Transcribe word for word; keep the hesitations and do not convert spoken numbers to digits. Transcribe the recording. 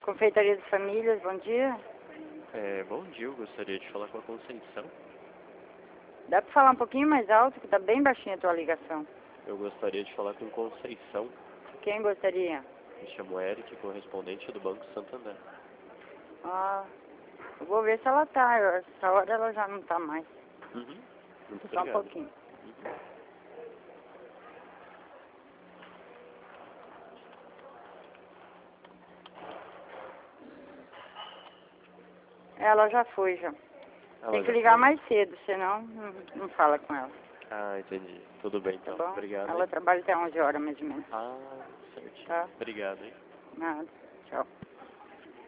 Confeitaria de Famílias, bom dia. É, bom dia, eu gostaria de falar com a Conceição. Dá para falar um pouquinho mais alto, que tá bem baixinha a tua ligação. Eu gostaria de falar com Conceição. Quem gostaria? Me chamo Eric, correspondente do Banco Santander. Ah, eu vou ver se ela tá. Essa hora ela já não tá mais. Uhum. Muito Só um obrigado. pouquinho. Uhum. Ela já foi, já. Ela Tem que já ligar foi? mais cedo, senão não, não fala com ela. Ah, entendi. Tudo bem, Tá então. bom? Obrigado, Ela hein? trabalha até onze horas, mais ou menos. Ah, certinho. Tá? Obrigado, hein? Nada. Tchau.